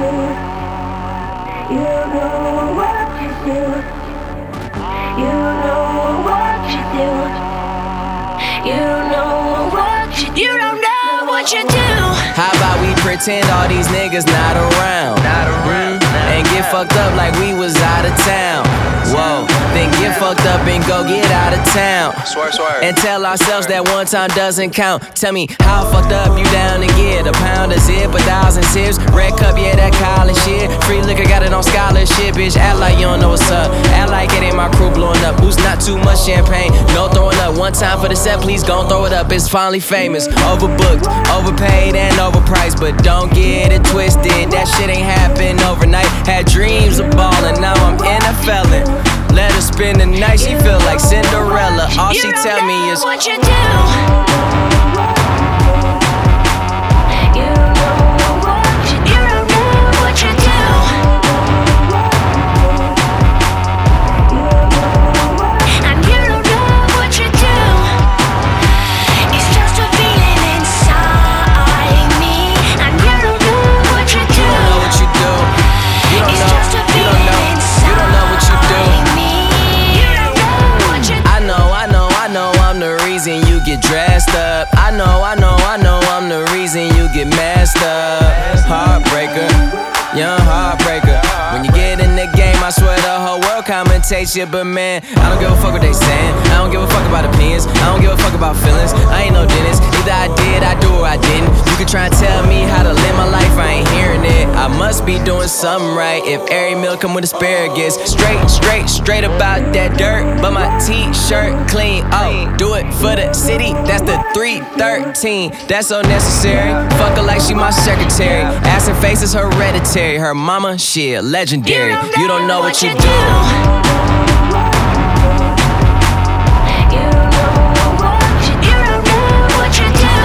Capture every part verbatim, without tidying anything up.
You know what you do. You know what you do. You know what you do. You don't know what you do. How about we pretend all these niggas not around? Not around. Mm, and get fucked up like we was out of town. Whoa, then get fucked up and go get out of town. Swear, swear. And tell ourselves that one time doesn't count. Tell me how fucked up you down to get a pound of zip, a thousand sips. Red cup, yeah, that college shit. Free liquor, got it on scholarship, bitch. Act like you don't know what's up. Act like it ain't my crew blowing up. Who's not too much champagne? No throwing up. One time for the set, please gon' throw it up. It's finally famous. Overbooked, overpaid, and overpriced. But don't get it twisted. That shit ain't happen overnight. Had dreams of ballin', now I'm in a felon. Let her spend the night, she feel like Cinderella. All she tell me is what you do. You know what you do. You don't know what you do. And you don't know what you do. It's just a feeling inside me. And you don't know what you do. You don't know what you do. You don't It's know. just a You don't feeling know. inside You don't know what you do. me. You don't know what you do. I know, I know, I know I'm the reason you get dressed up. I know, I know, I know I'm the reason you get messed up. Heartbreaker, young heartbreaker. When you get in the game, I swear the whole world commentates you. But man, I don't give a fuck what they saying. I don't give a fuck about opinions. I don't give a fuck about feelings. I ain't no dentist. Either I did, I do, or I didn't. You can try and tell me how to live my life, I ain't hearing it. I must be doing something right if every meal come with asparagus. Straight, straight, straight about that dirt. But my t-shirt clean. Oh, do it for the city. That's the three thirteen. That's so necessary. Fuck her like she my secretary. Ass and face is hereditary. Her mama, shit, legendary. You don't know what you do. You know what you do. You don't know what you do.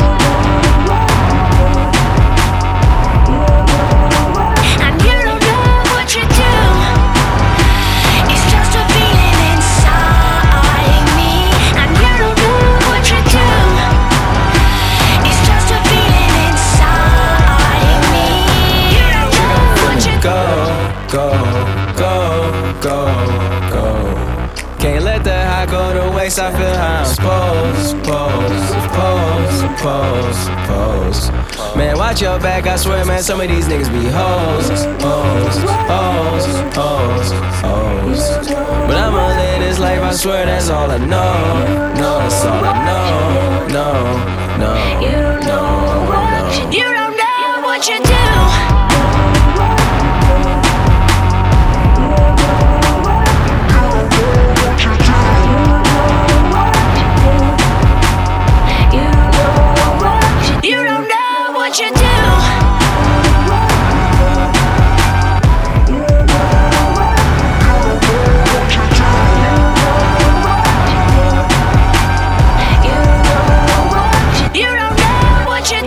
And you don't know what you do. It's just a feeling inside me. And you don't know what you do. It's just a feeling inside me. You don't know what you do. Go, go, go, go, go. Can't let the high go to waste. I feel how I'm supposed, supposed, supposed, supposed, supposed. Man, watch your back. I swear, man, some of these niggas be hoes, hoes, hoes, hoes, hoes. But I'ma live this life. I swear that's all I know. No, that's all I know.